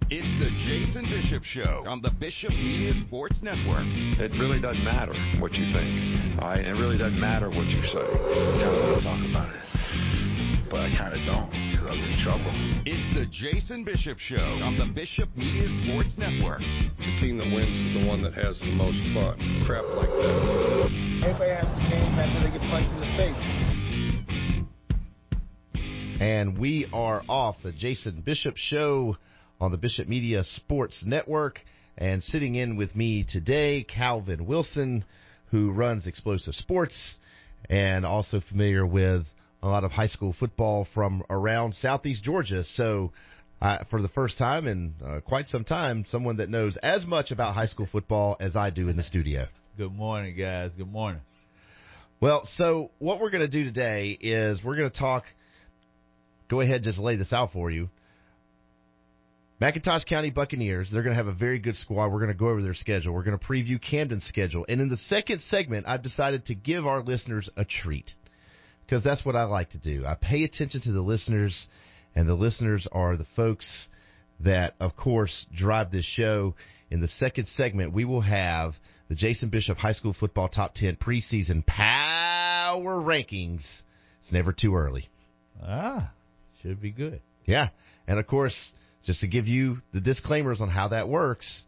It's the Jason Bishop Show on the Bishop Media Sports Network. It really doesn't matter what you think, all right? It really doesn't matter what you say. I kind of want to talk about it, but I kind of don't because I'm in trouble. It's the Jason Bishop Show on the Bishop Media Sports Network. The team that wins is the one that has the most fun. Crap like that. Everybody has the game after they get punched in the face. And we are off the Jason Bishop Show on the Bishop Media Sports Network. And sitting in with me today, Calvin Wilson, who runs Explosive Sports and also familiar with a lot of high school football from around Southeast Georgia. So for the first time in quite some time, someone that knows as much about high school football as I do in the studio. Good morning, guys. Good morning. Well, so what we're going to do today is we're going to talk. Go ahead, just lay this out for you. McIntosh County Buccaneers, they're going to have a very good squad. We're going to go over their schedule. We're going to preview Camden's schedule. And in the second segment, I've decided to give our listeners a treat because that's what I like to do. I pay attention to the listeners, and the listeners are the folks that, of course, drive this show. In the second segment, we will have the Jason Bishop High School Football Top 10 preseason power rankings. It's never too early. Should be good. Yeah. And, of course, just to give you the disclaimers on how that works,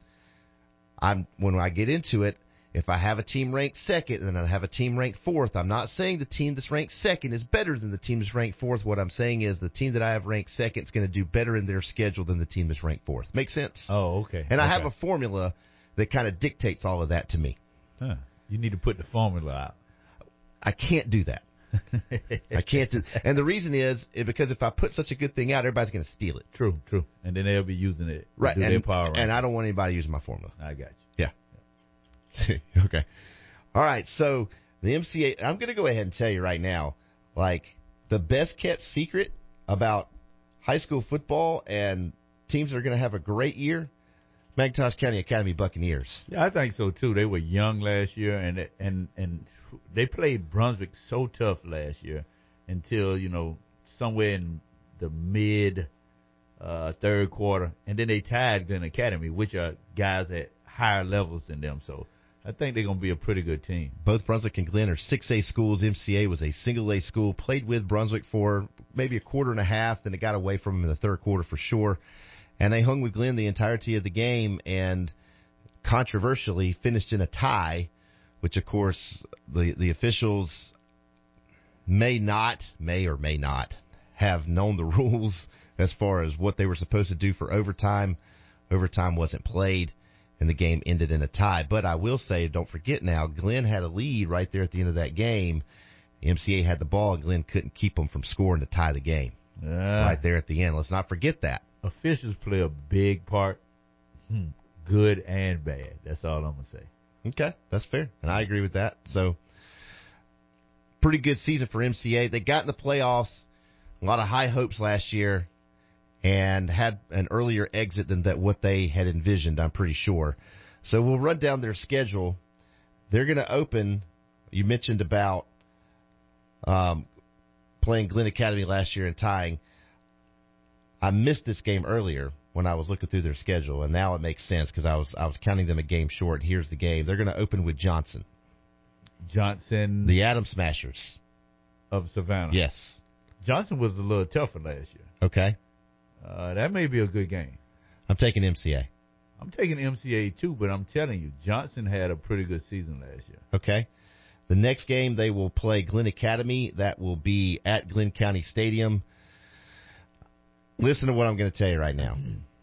when I get into it, if I have a team ranked second and then I have a team ranked fourth, I'm not saying the team that's ranked second is better than the team that's ranked fourth. What I'm saying is the team that I have ranked second is going to do better in their schedule than the team that's ranked fourth. Make sense? Oh, okay. And I have a formula that kind of dictates all of that to me. You need to put the formula out. I can't do that. I can't do, and the reason is because if I put such a good thing out, everybody's going to steal it. True, and then they'll be using it, right? To do their power and I don't want anybody using my formula. I got Yeah. you. Okay. All right. So the MCA, I'm going to go ahead and tell you right now, like the best kept secret about high school football and teams that are going to have a great year, McIntosh County Academy Buccaneers. Yeah, I think so too. They were young last year, and they played Brunswick so tough last year until, somewhere in the mid third quarter. And then they tied Glen Academy, which are guys at higher levels than them. So I think they're going to be a pretty good team. Both Brunswick and Glen are 6A schools. MCA was a single-A school, played with Brunswick for maybe a quarter and a half, then it got away from them in the third quarter for sure. And they hung with Glen the entirety of the game and controversially finished in a tie, which, of course, the officials may or may not have known the rules as far as what they were supposed to do for overtime. Overtime wasn't played, and the game ended in a tie. But I will say, don't forget now, Glen had a lead right there at the end of that game. MCA had the ball, and Glen couldn't keep them from scoring to tie the game right there at the end. Let's not forget that. Officials play a big part, good and bad. That's all I'm going to say. Okay, that's fair, and I agree with that. So, pretty good season for MCA. They got in the playoffs, a lot of high hopes last year, and had an earlier exit than what they had envisioned, I'm pretty sure. So, we'll run down their schedule. They're going to open, you mentioned about playing Glen Academy last year and tying. I missed this game earlier when I was looking through their schedule, and now it makes sense because I was counting them a game short. Here's the game. They're going to open with Johnson. The Adam Smashers. Of Savannah. Yes. Johnson was a little tougher last year. Okay. That may be a good game. I'm taking MCA. I'm taking MCA too, but I'm telling you, Johnson had a pretty good season last year. Okay. The next game they will play Glen Academy. That will be at Glen County Stadium. Listen to what I'm going to tell you right now.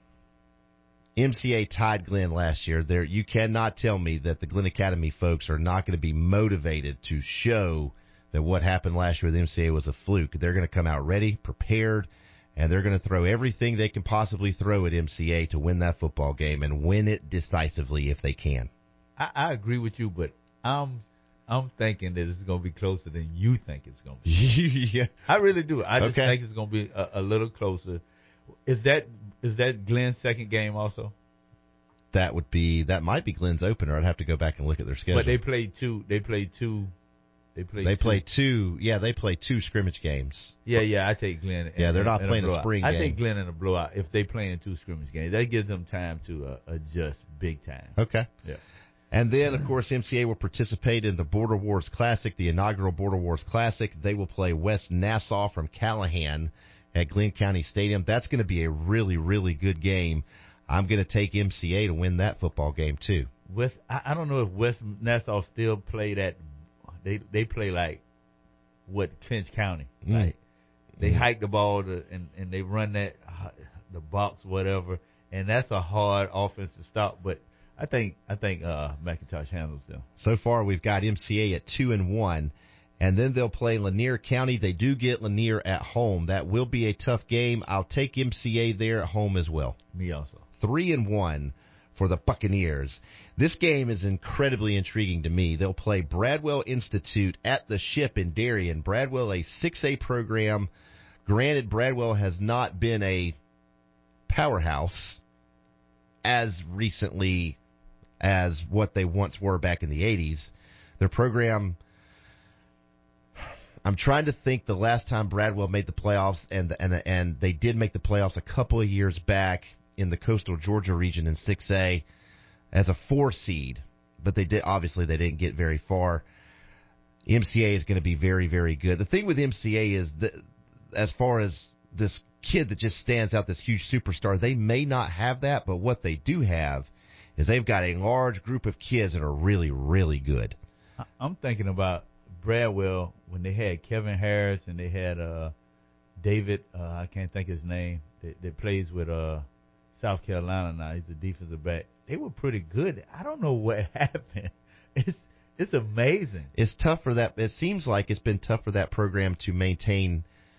MCA tied Glen last year. You cannot tell me that the Glen Academy folks are not going to be motivated to show that what happened last year with MCA was a fluke. They're going to come out ready, prepared, and they're going to throw everything they can possibly throw at MCA to win that football game and win it decisively if they can. I agree with you, but I'm thinking that it's going to be closer than you think it's going to be. Yeah. I really do. I just think it's going to be a little closer. Is that Glen's second game also? That might be Glen's opener. I'd have to go back and look at their schedule. But they played two They play two. Yeah, they play two scrimmage games. Yeah. I take Glenn. They're not playing a blowout. spring game. I think Glenn in a blowout if they play in two scrimmage games. That gives them time to adjust big time. Okay. Yeah. And then, of course, MCA will participate in the Border Wars Classic, the inaugural Border Wars Classic. They will play West Nassau from Callahan at Glenn County Stadium. That's going to be a really, really good game. I'm going to take MCA to win that football game, too. I don't know if West Nassau still play that. They play like what Clinch County. Like they hike the ball and they run that the box whatever, and that's a hard offense to stop. But I think McIntosh handles them. So far, we've got MCA at 2-1, and then they'll play Lanier County. They do get Lanier at home. That will be a tough game. I'll take MCA there at home as well. Me also. 3-1 for the Buccaneers. This game is incredibly intriguing to me. They'll play Bradwell Institute at the Ship in Darien. Bradwell, a 6A program. Granted, Bradwell has not been a powerhouse as recently as what they once were back in the 80s. Their program, I'm trying to think the last time Bradwell made the playoffs, and they did make the playoffs a couple of years back in the coastal Georgia region in 6A as a 4 seed, but they didn't get very far. MCA is going to be very, very good. The thing with MCA is that as far as this kid that just stands out, this huge superstar, they may not have that, but what they do have is they've got a large group of kids that are really, really good. I'm thinking about Bradwell when they had Kevin Harris and they had David, I can't think his name, that plays with South Carolina now. He's a defensive back. They were pretty good. I don't know what happened. It's amazing. It's tough for that. It seems like it's been tough for that program to maintain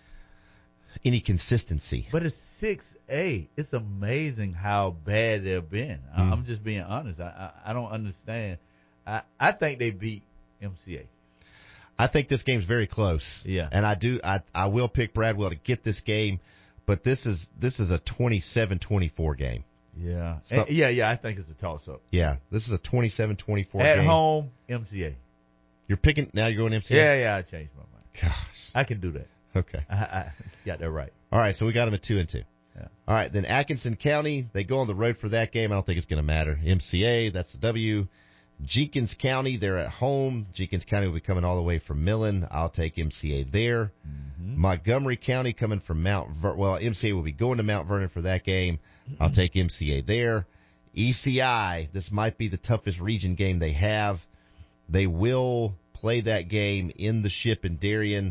any consistency. But it's 6A. It's amazing how bad they've been. I'm just being honest. I don't understand. I think they beat MCA. I think this game's very close. Yeah. And I will pick Bradwell to get this game, but this is a 27-24 game. Yeah. So, I think it's a toss-up. Yeah. This is a 27-24 game. At home, MCA. You're picking, now you're going MCA? Yeah, I changed my mind. Gosh. I can do that. Okay. I got that right. All right, so we got them at 2-2. Yeah. All right, then Atkinson County, they go on the road for that game. I don't think it's going to matter. MCA, that's the W. Jenkins County, they're at home. Jenkins County will be coming all the way from Millen. I'll take MCA there. Mm-hmm. Montgomery County coming from MCA will be going to Mount Vernon for that game. I'll take MCA there. ECI, this might be the toughest region game they have. They will play that game in the Ship in Darien.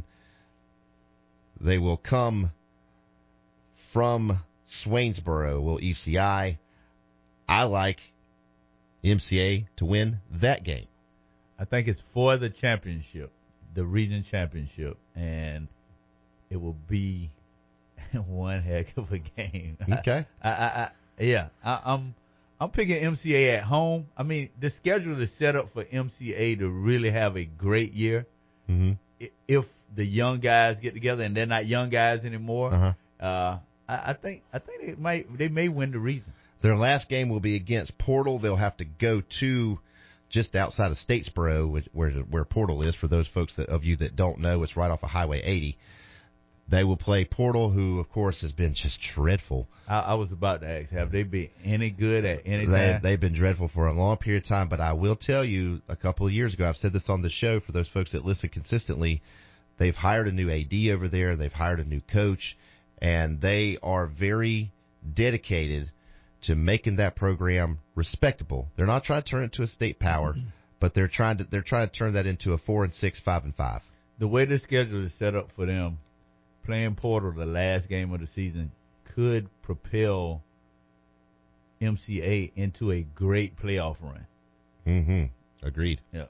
They will come from Swainsboro, will ECI. I like MCA to win that game. I think it's for the championship, the region championship, and it will be one heck of a game. Okay. I'm picking MCA at home. I mean, the schedule is set up for MCA to really have a great year. Mm-hmm. If the young guys get together and they're not young guys anymore, I think they may win the region. Their last game will be against Portal. They'll have to go to just outside of Statesboro, where Portal is. For those folks of you that don't know, it's right off of Highway 80. They will play Portal, who, of course, has been just dreadful. I was about to ask, have they been any good at any time? They've been dreadful for a long period of time, but I will tell you, a couple of years ago, I've said this on the show for those folks that listen consistently, they've hired a new AD over there, they've hired a new coach, and they are very dedicated to making that program respectable. They're not trying to turn it into a state power, but they're trying to turn that into a 4-6, 5-5. The way the schedule is set up for them, playing Portal the last game of the season could propel MCA into a great playoff run. Mm-hmm. Agreed. Yeah.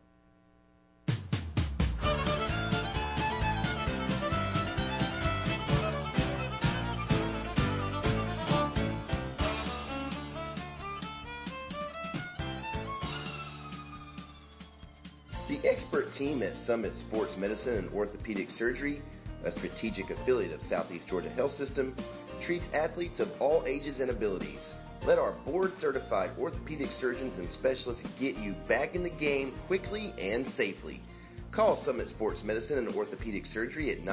The expert team at Summit Sports Medicine and Orthopedic Surgery, a strategic affiliate of Southeast Georgia Health System, treats athletes of all ages and abilities. Let our board-certified orthopedic surgeons and specialists get you back in the game quickly and safely. Call Summit Sports Medicine and Orthopedic Surgery at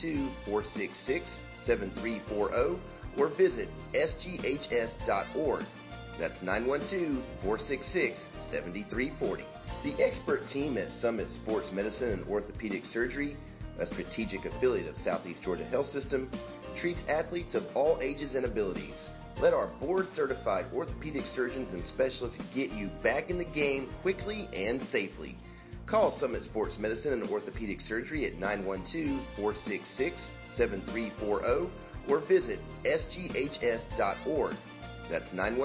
912-466-7340 or visit sghs.org. That's 912-466-7340. The expert team at Summit Sports Medicine and Orthopedic Surgery, a strategic affiliate of Southeast Georgia Health System, treats athletes of all ages and abilities. Let our board-certified orthopedic surgeons and specialists get you back in the game quickly and safely. Call Summit Sports Medicine and Orthopedic Surgery at 912-466-7340 or visit sghs.org. That's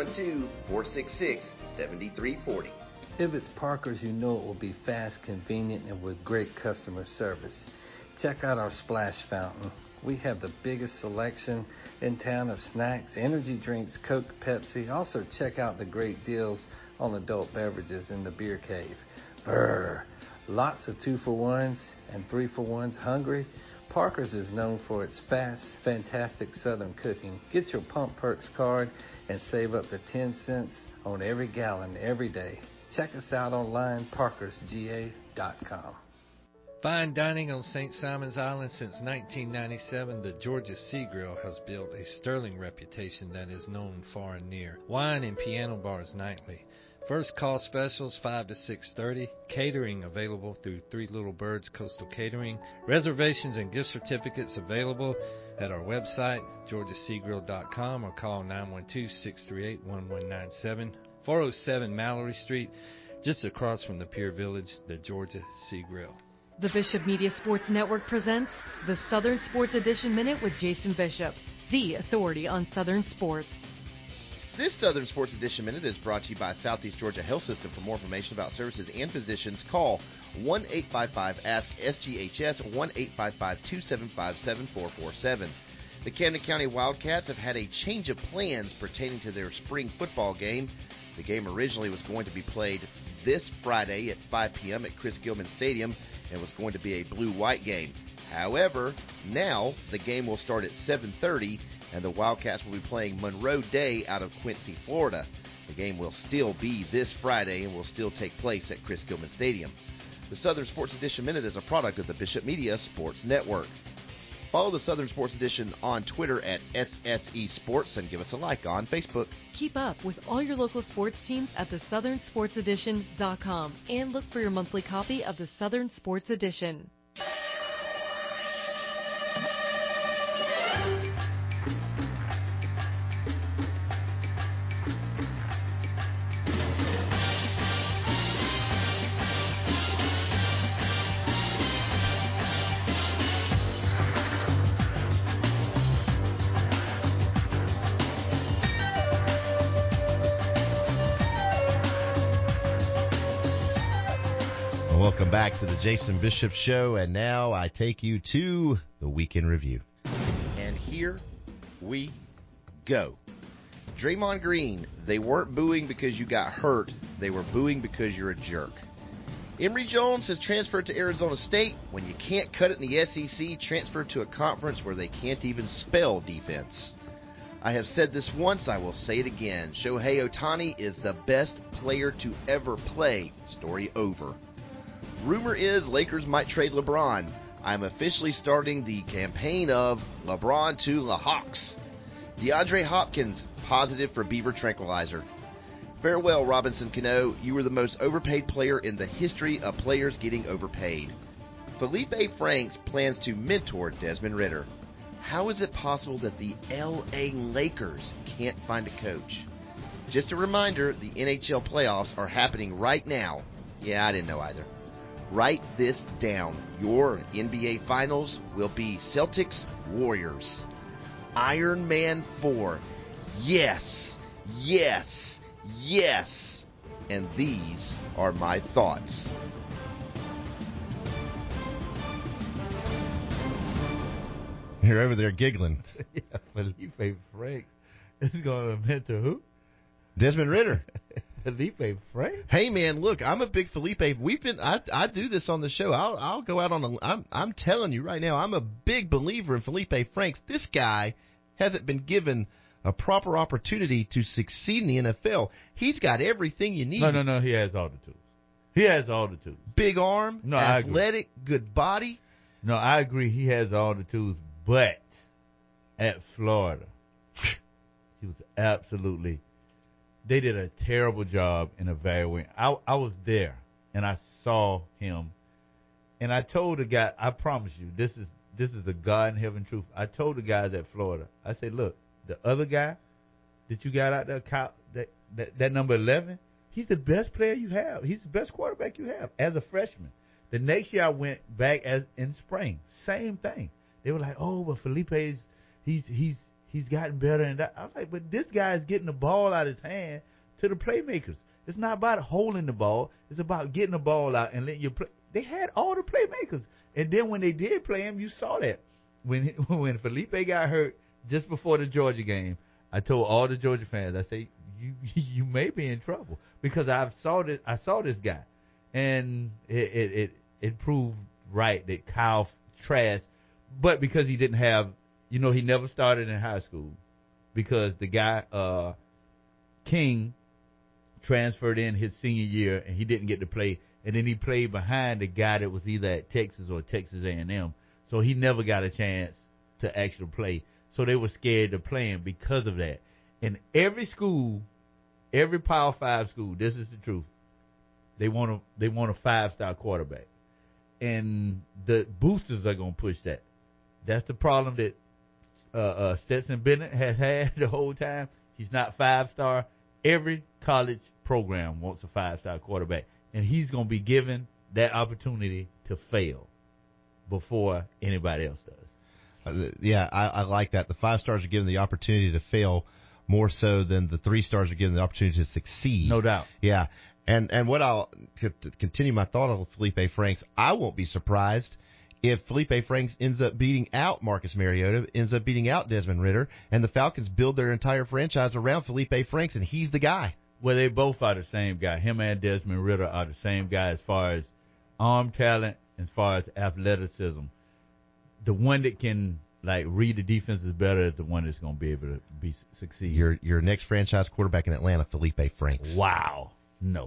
912-466-7340. If it's Parker's, you know it will be fast, convenient, and with great customer service. Check out our splash fountain. We have the biggest selection in town of snacks, energy drinks, Coke, Pepsi. Also, check out the great deals on adult beverages in the beer cave. Brr. Lots of 2-for-1s and 3-for-1s. Hungry? Parker's is known for its fast, fantastic Southern cooking. Get your Pump Perks card and save up to 10 cents on every gallon every day. Check us out online, parkersga.com. Fine dining on St. Simon's Island since 1997, the Georgia Sea Grill has built a sterling reputation that is known far and near. Wine and piano bars nightly. First call specials 5 to 6:30. Catering available through Three Little Birds Coastal Catering. Reservations and gift certificates available at our website, georgiaseagrill.com, or call 912-638-1197. 407 Mallory Street, just across from the Pier Village, the Georgia Sea Grill. The Bishop Media Sports Network presents the Southern Sports Edition Minute with Jason Bishop, the authority on Southern sports. This Southern Sports Edition Minute is brought to you by Southeast Georgia Health System. For more information about services and physicians, call 1-855-ASK-SGHS, 1-855-275-7447. The Camden County Wildcats have had a change of plans pertaining to their spring football game. The game originally was going to be played this Friday at 5 p.m. at Chris Gilman Stadium and was going to be a blue-white game. However, now the game will start at 7:30, and the Wildcats will be playing Monroe Day out of Quincy, Florida. The game will still be this Friday and will still take place at Chris Gilman Stadium. The Southern Sports Edition Minute is a product of the Bishop Media Sports Network. Follow the Southern Sports Edition on Twitter at SSE Sports and give us a like on Facebook. Keep up with all your local sports teams at thesouthernsportsedition.com and look for your monthly copy of the Southern Sports Edition. Welcome back to the Jason Bishop Show, and now I take you to the Weekend Review. And here we go. Draymond Green, they weren't booing because you got hurt. They were booing because you're a jerk. Emory Jones has transferred to Arizona State. When you can't cut it in the SEC, transfer to a conference where they can't even spell defense. I have said this once, I will say it again. Shohei Ohtani is the best player to ever play. Story over. Rumor is Lakers might trade LeBron. I'm officially starting the campaign of LeBron to the Hawks. DeAndre Hopkins, positive for Beaver Tranquilizer. Farewell, Robinson Cano. You were the most overpaid player in the history of players getting overpaid. Felipe Franks plans to mentor Desmond Ridder. How is it possible that the LA Lakers can't find a coach? Just a reminder, the NHL playoffs are happening right now. Yeah, I didn't know either. Write this down. Your NBA Finals will be Celtics Warriors. Iron Man 4. Yes, yes, yes. And these are my thoughts. You're over there giggling. Yeah, Felipe Franks is going to mentor who? Desmond Ridder. Felipe Franks? Hey man, look, I'm a big Felipe. I do this on the show. I'll go out on I'm telling you right now, I'm a big believer in Felipe Franks. This guy hasn't been given a proper opportunity to succeed in the NFL. He's got everything you need. No, he has all the tools. He has all the tools. Big arm, No, I agree. athletic, good body. No, I agree. He has all the tools, but at Florida, he was absolutely. They did a terrible job in evaluating. I was there and I saw him, and I told the guy, I promise you, this is the God in heaven truth. I told the guys at Florida, I said, look, the other guy that you got out there, that number 11, he's the best player you have. He's the best quarterback you have as a freshman. The next year I went back in spring, same thing. They were like, oh, but Felipe's he's gotten better. And I was like, but this guy is getting the ball out of his hand to the playmakers. It's not about holding the ball. It's about getting the ball out and letting you play. They had all the playmakers. And then when they did play him, you saw that. When Felipe got hurt just before the Georgia game, I told all the Georgia fans, I say, you may be in trouble because I saw this guy. And it proved right that Kyle Trask, but because he didn't have, he never started in high school because the guy, King, transferred in his senior year and he didn't get to play. And then he played behind the guy that was either at Texas or Texas A&M. So he never got a chance to actually play. So they were scared to play him because of that. And every school, every Power 5 school, this is the truth, they want a 5-star quarterback. And the boosters are going to push that. That's the problem that Stetson Bennett has had the whole time. He's not 5-star. Every college program wants a 5-star quarterback. And he's going to be given that opportunity to fail before anybody else does. Yeah, I like that. The 5 stars are given the opportunity to fail more so than the 3 stars are given the opportunity to succeed. No doubt. Yeah. And what I'll to continue my thought on Felipe Franks, I won't be surprised if Felipe Franks ends up beating out Marcus Mariota, ends up beating out Desmond Ridder, and the Falcons build their entire franchise around Felipe Franks, and he's the guy. Well, they both are the same guy. Him and Desmond Ridder are the same guy as far as arm talent, as far as athleticism. The one that can read the defenses better is the one that's going to be able to succeed. Your next franchise quarterback in Atlanta, Felipe Franks. Wow. No.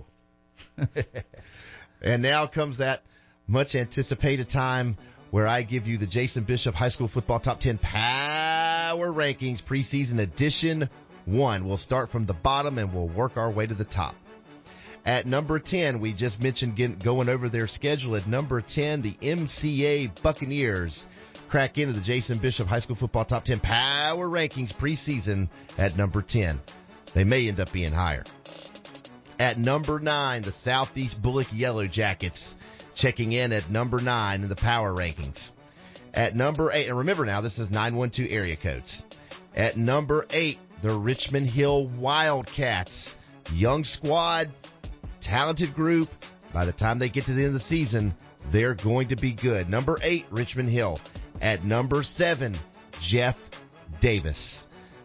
And now comes that much anticipated time where I give you the Jason Bishop High School Football Top 10 Power Rankings Preseason Edition 1. We'll start from the bottom and we'll work our way to the top. At number 10, we just mentioned going over their schedule. At number 10, the MCA Buccaneers crack into the Jason Bishop High School Football Top 10 Power Rankings preseason at number 10. They may end up being higher. At number 9, the Southeast Bullock Yellow Jackets checking in at number 9 in the Power Rankings. At number 8, and remember now, this is 912 area codes. At number 8, the Richmond Hill Wildcats. Young squad, talented group. By the time they get to the end of the season, they're going to be good. Number 8, Richmond Hill. At number 7, Jeff Davis.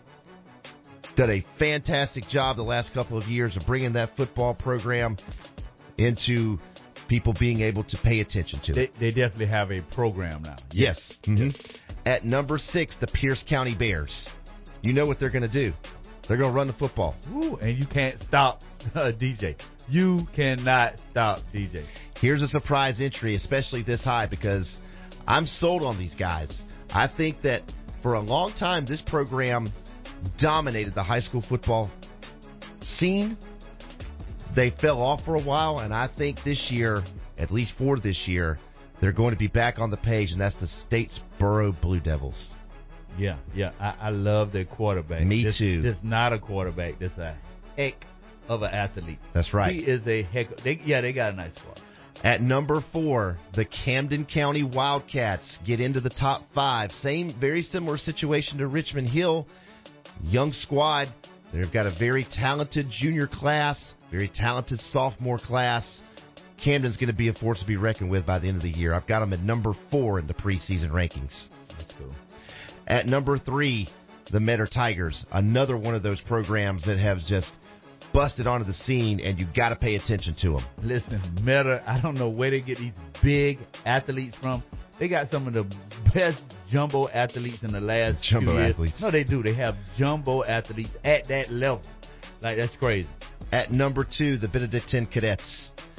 Done a fantastic job the last couple of years of bringing that football program into people being able to pay attention to it. They definitely have a program now. Yes. Mm-hmm. At number 6, the Pierce County Bears. You know what they're going to do. They're going to run the football. Ooh, and you can't stop DJ. You cannot stop DJ. Here's a surprise entry, especially this high, because I'm sold on these guys. I think that for a long time, this program dominated the high school football scene. They fell off for a while, and I think this year, at least for this year, they're going to be back on the page, and that's the Statesboro Blue Devils. Yeah. I love their quarterback. Me too. This is not a quarterback. This is a heck of an athlete. That's right. He is a heck of, they got a nice squad. At number 4, the Camden County Wildcats get into the top 5. Very similar situation to Richmond Hill. Young squad. They've got a very talented junior class, very talented sophomore class. Camden's going to be a force to be reckoned with by the end of the year. I've got them at number 4 in the preseason rankings. That's cool. At number 3, the Metter Tigers, another one of those programs that have just busted onto the scene, and you've got to pay attention to them. Listen, Metter, I don't know where they get these big athletes from. They got some of the best jumbo athletes in the last jumbo 2 years. Athletes. No, they do. They have jumbo athletes at that level. That's crazy. At number 2, the Benedictine Cadets.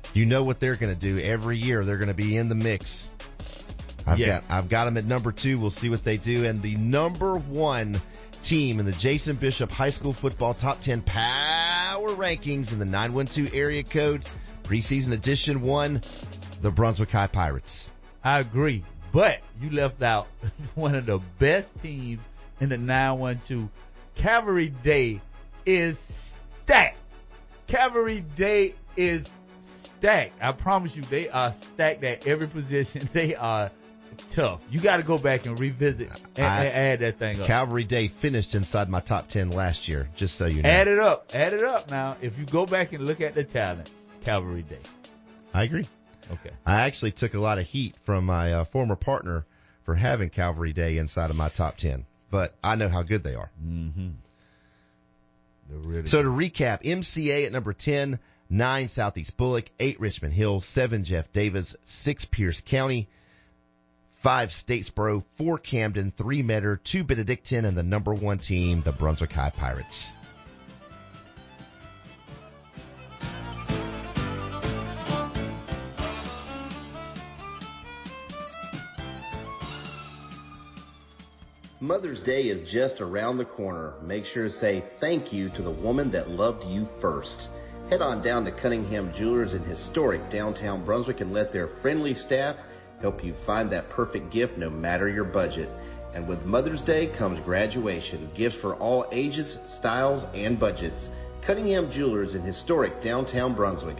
You know what they're going to do every year. They're going to be in the mix. I've got them at number 2. We'll see what they do. And the number 1 team in the Jason Bishop High School Football Top 10 Power Rankings in the 912 area code, preseason edition 1, the Brunswick High Pirates. I agree, but you left out one of the best teams in the 912. Cavalry Day is stacked. Cavalry Day is stacked. I promise you, they are stacked at every position. They are tough. You got to go back and revisit and add that thing up. Cavalry Day finished inside my top 10 last year, just so you know. Add it up now. If you go back and look at the talent, Cavalry Day. I agree. Okay. I actually took a lot of heat from my former partner for having Cavalry Day inside of my top 10, but I know how good they are. Mm-hmm. Really so to recap, MCA at number 10, 9 Southeast Bullock, 8 Richmond Hill, 7 Jeff Davis, 6 Pierce County, 5 Statesboro, 4 Camden, 3 Metter, 2 Benedictine, and the number 1 team, the Brunswick High Pirates. Mother's Day is just around the corner. Make sure to say thank you to the woman that loved you first. Head on down to Cunningham Jewelers in historic downtown Brunswick and let their friendly staff help you find that perfect gift no matter your budget. And with Mother's Day comes graduation, gifts for all ages, styles, and budgets. Cunningham Jewelers in historic downtown Brunswick,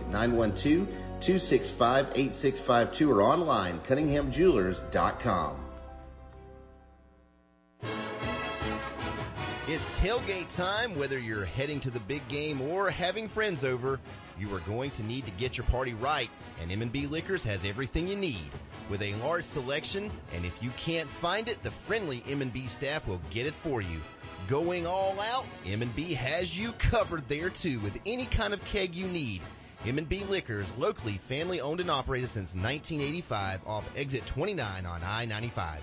912-265-8652 or online, cunninghamjewelers.com. It's tailgate time. Whether you're heading to the big game or having friends over, you are going to need to get your party right, and M&B Liquors has everything you need. With a large selection, and if you can't find it, the friendly M&B staff will get it for you. Going all out, M&B has you covered there too with any kind of keg you need. M&B Liquors, locally family-owned and operated since 1985 off exit 29 on I-95.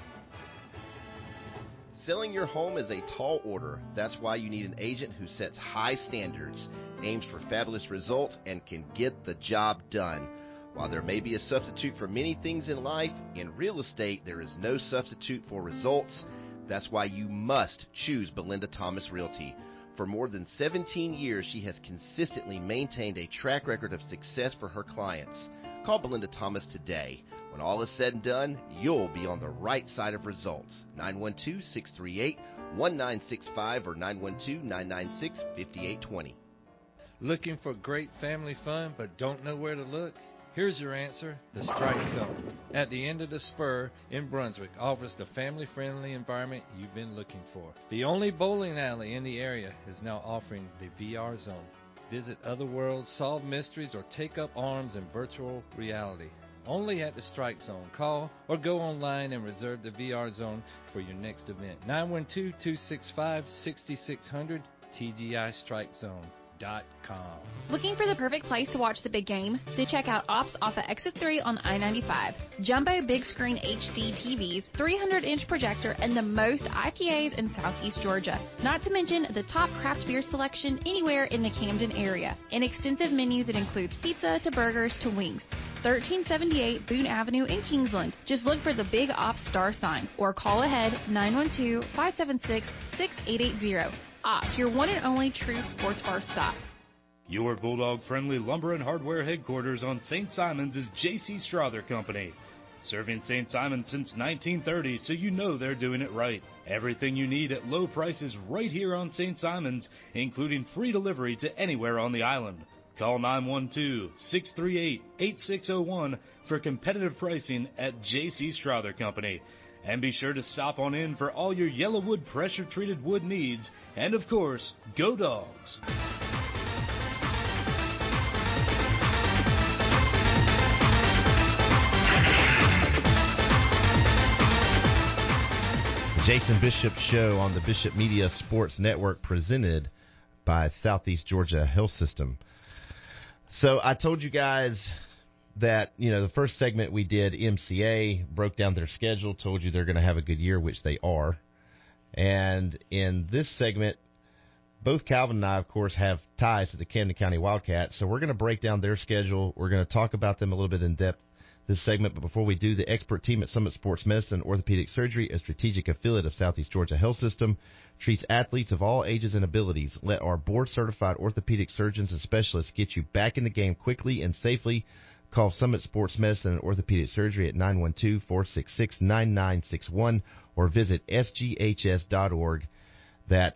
Selling your home is a tall order. That's why you need an agent who sets high standards, aims for fabulous results, and can get the job done. While there may be a substitute for many things in life, in real estate there is no substitute for results. That's why you must choose Belinda Thomas Realty. For more than 17 years, she has consistently maintained a track record of success for her clients. Call Belinda Thomas today. When all is said and done, you'll be on the right side of results. 912-638-1965 or 912-996-5820. Looking for great family fun but don't know where to look? Here's your answer, the Strike Zone. At the end of the spur in Brunswick offers the family-friendly environment you've been looking for. The only bowling alley in the area is now offering the VR Zone. Visit other worlds, solve mysteries, or take up arms in virtual reality. Only at the Strike Zone. Call or go online and reserve the VR Zone for your next event. 912-265-6600, TGIStrikeZone.com. Looking for the perfect place to watch the big game? Do check out Ops off of Exit 3 on I-95. Jumbo big screen HD TVs, 300-inch projector, and the most IPAs in Southeast Georgia. Not to mention the top craft beer selection anywhere in the Camden area. An extensive menu that includes pizza to burgers to wings. 1378 Boone Avenue in Kingsland. Just look for the Big Ops star sign or call ahead 912-576-6880. Ops, your one and only true sports bar stop. Your Bulldog-friendly lumber and hardware headquarters on St. Simons is J.C. Strother Company. Serving St. Simons since 1930, so you know they're doing it right. Everything you need at low prices right here on St. Simons, including free delivery to anywhere on the island. Call 912-638-8601 for competitive pricing at J.C. Strother Company. And be sure to stop on in for all your Yellowwood pressure-treated wood needs. And of course, go Dogs! The Jason Bishop Show on the Bishop Media Sports Network, presented by Southeast Georgia Health System. So I told you guys that, the first segment we did, MCA, broke down their schedule, told you they're going to have a good year, which they are. And in this segment, both Calvin and I, of course, have ties to the Camden County Wildcats, so we're going to break down their schedule. We're going to talk about them a little bit in depth this segment, but before we do, the expert team at Summit Sports Medicine Orthopedic Surgery, a strategic affiliate of Southeast Georgia Health System, treats athletes of all ages and abilities. Let our board-certified orthopedic surgeons and specialists get you back in the game quickly and safely. Call Summit Sports Medicine and Orthopedic Surgery at 912-466-9961 or visit sghs.org. That's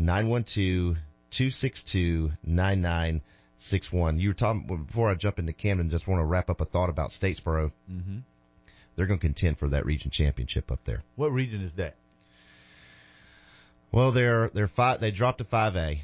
912-262-9961. You were talking, before I jump into Camden, just want to wrap up a thought about Statesboro. Mm-hmm. They're going to contend for that region championship up there. What region is that? Well, they dropped to 5A.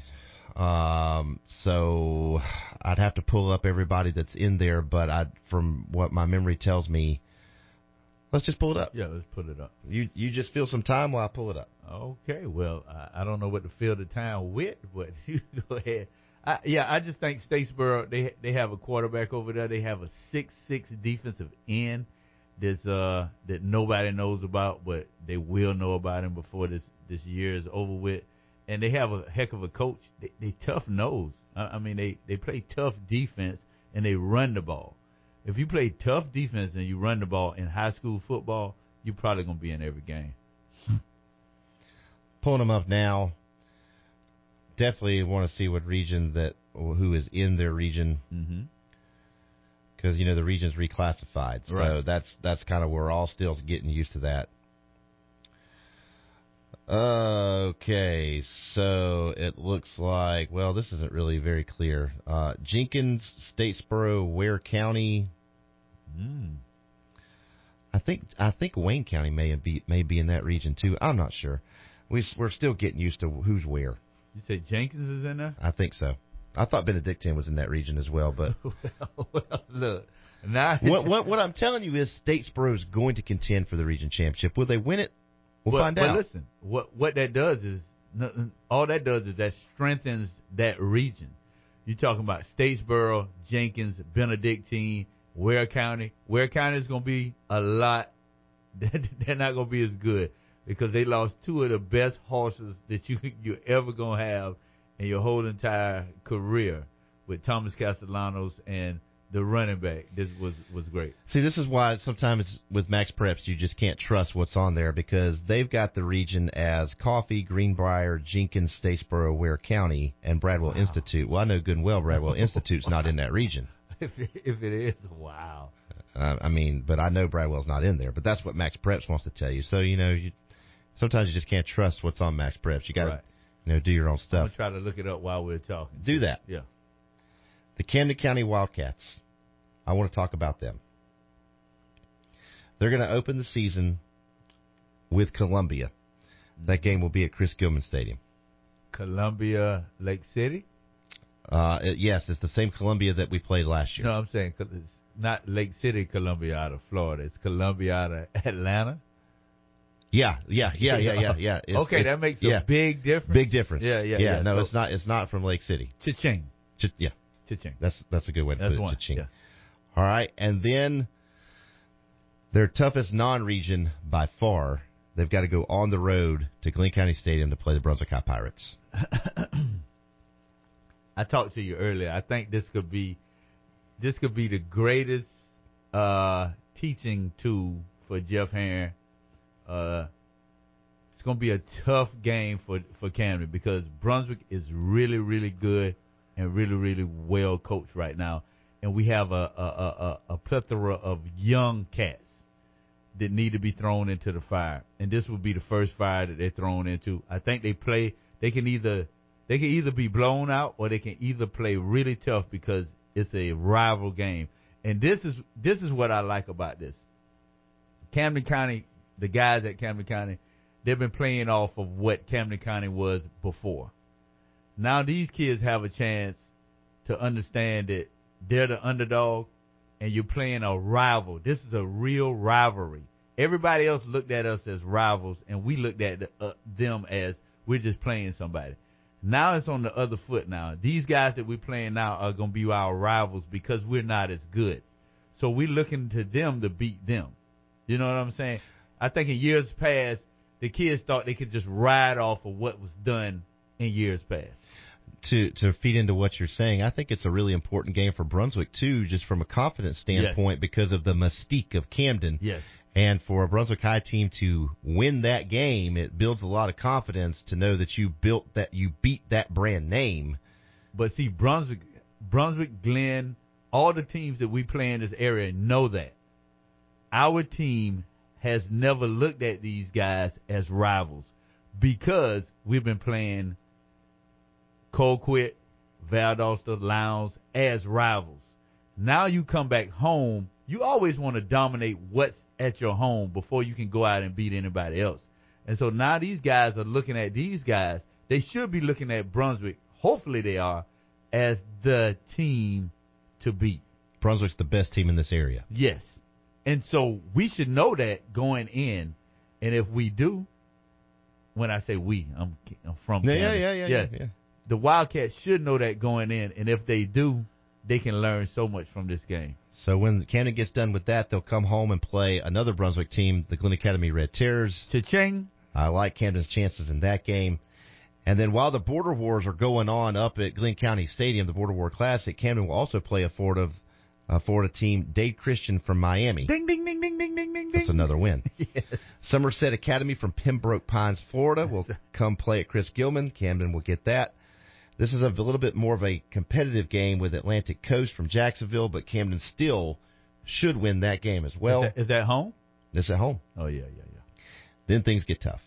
So I'd have to pull up everybody that's in there, but from what my memory tells me, let's just pull it up. Yeah, let's put it up. You just fill some time while I pull it up. Okay, well, I don't know what to fill the time with, but you go ahead. I just think Statesboro, they have a quarterback over there. They have a 6'6" defensive end that nobody knows about, but they will know about him before this year is over with. And they have a heck of a coach. They tough nose. I mean, they play tough defense and they run the ball. If you play tough defense and you run the ball in high school football, you're probably going to be in every game. Pulling them up now. Definitely want to see what region who is in their region. Because, the region's reclassified. So right. That's kind of where we're all still getting used to that. Okay, so it looks like, well, this isn't really very clear. Jenkins, Statesboro, Ware County. I think Wayne County may be in that region too. I'm not sure. We're still getting used to who's where. You say Jenkins is in there? I think so. I thought Benedictine was in that region as well, but well, look. Now what I'm telling you is Statesboro is going to contend for the region championship. Will they win it? We'll find out. But listen, what that does is that strengthens that region. You're talking about Statesboro, Jenkins, Benedictine, Ware County. Ware County is going to be a lot. They're not going to be as good because they lost two of the best horses that you're ever going to have in your whole entire career with Thomas Castellanos and the running back. This was great. See, this is why sometimes with Max Preps you just can't trust what's on there because they've got the region as Coffee, Greenbrier, Jenkins, Statesboro, Ware County, and Bradwell Institute. Well, I know good and well Bradwell Institute's not in that region. If it is, wow. But I know Bradwell's not in there. But that's what Max Preps wants to tell you. So, sometimes you just can't trust what's on Max Preps. You got to, do your own stuff. I'm going to try to look it up while we're talking. Do that. Yeah. The Camden County Wildcats. I want to talk about them. They're going to open the season with Columbia. That game will be at Chris Gilman Stadium. Columbia Lake City? Yes, it's the same Columbia that we played last year. No, I'm saying it's not Lake City, Columbia out of Florida. It's Columbia out of Atlanta. Yeah. Okay, that makes a big difference. Big difference. Yeah. No, so, it's not from Lake City. Cha-ching. Cha-ching. That's a good way to put it. One. Cha-ching. Yeah. All right, and then their toughest non-region by far, they've got to go on the road to Glenn County Stadium to play the Brunswick High Pirates. I talked to you earlier. I think this could be the greatest teaching tool for Jeff Herron. It's going to be a tough game for Camden because Brunswick is really, really good and really, really well coached right now. And we have a plethora of young cats that need to be thrown into the fire. And this will be the first fire that they're thrown into. I think they can either be blown out or they can either play really tough because it's a rival game. And this is what I like about this. Camden County, the guys at Camden County, they've been playing off of what Camden County was before. Now these kids have a chance to understand that they're the underdog, and you're playing a rival. This is a real rivalry. Everybody else looked at us as rivals, and we looked at them as we're just playing somebody. Now it's on the other foot now. These guys that we're playing now are going to be our rivals because we're not as good. So we're looking to them to beat them. You know what I'm saying? I think in years past, the kids thought they could just ride off of what was done in years past. To feed into what you're saying, I think it's a really important game for Brunswick, too, just from a confidence standpoint because of the mystique of Camden. Yes. And for a Brunswick High team to win that game, it builds a lot of confidence to know that you beat that brand name. But see, Brunswick, Glenn, all the teams that we play in this area know that. Our team has never looked at these guys as rivals because we've been playing Colquitt, Valdosta, Lowndes as rivals. Now you come back home, you always want to dominate what's at your home before you can go out and beat anybody else. And so now these guys are looking at these guys. They should be looking at Brunswick, hopefully they are, as the team to beat. Brunswick's the best team in this area. Yes. And so we should know that going in. And if we do, when I say we, I'm from Camden. Yeah. The Wildcats should know that going in. And if they do, they can learn so much from this game. So when Camden gets done with that, they'll come home and play another Brunswick team, the Glen Academy Red Terrors. Cha-ching. I like Camden's chances in that game. And then while the Border Wars are going on up at Glenn County Stadium, the Border War Classic, Camden will also play a Florida team, Dade Christian from Miami. Ding, ding, ding, ding, ding, ding, ding. That's another win. Yes. Somerset Academy from Pembroke Pines, Florida will come play at Chris Gilman. Camden will get that. This is a little bit more of a competitive game with Atlantic Coast from Jacksonville, but Camden still should win that game as well. Is that home? It's at home. Oh, yeah. Then things get tough.